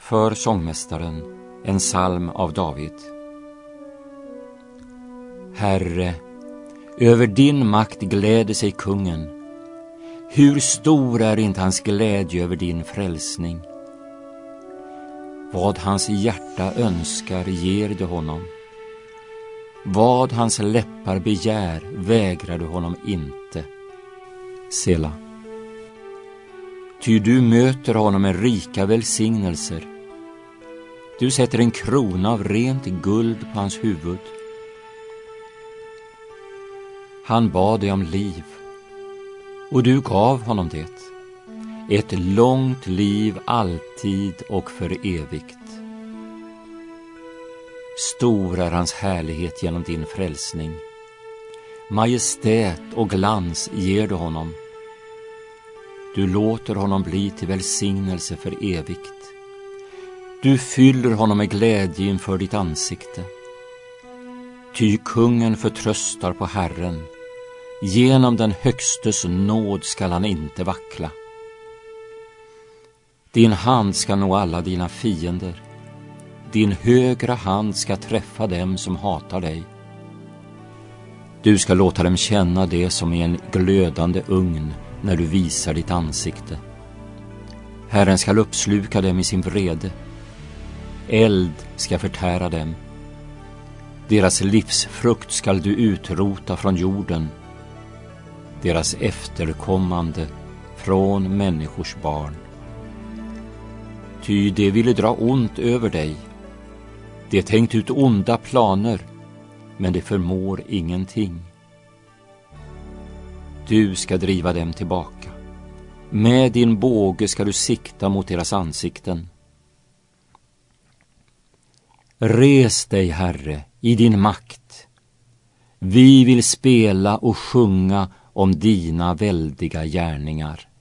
För sångmästaren, en psalm av David. Herre, över din makt gläder sig kungen. Hur stor är inte hans glädje över din frälsning? Vad hans hjärta önskar ger du honom. Vad hans läppar begär vägrar du honom inte. Sela. Ty du möter honom med rika välsignelser. Du sätter en krona av rent guld på hans huvud. Han bad dig om liv, och du gav honom det. Ett långt liv alltid och för evigt. Stor är hans härlighet genom din frälsning. Majestät och glans ger du honom. Du låter honom bli till välsignelse för evigt. Du fyller honom med glädje inför ditt ansikte. Ty kungen förtröstar på Herren. Genom den högstes nåd skall han inte vackla. Din hand ska nå alla dina fiender. Din högra hand ska träffa dem som hatar dig. Du ska låta dem känna det som är en glödande ugn när du visar ditt ansikte. Herren ska uppsluka dem i sin vrede. Eld ska förtära dem. Deras livsfrukt skall du utrota från jorden. Deras efterkommande från människors barn. Ty det ville dra ont över dig. Det tänkt ut onda planer, men det förmår ingenting. Du ska driva dem tillbaka. Med din båge ska du sikta mot deras ansikten. Res dig, Herre, i din makt. Vi vill spela och sjunga om dina väldiga gärningar.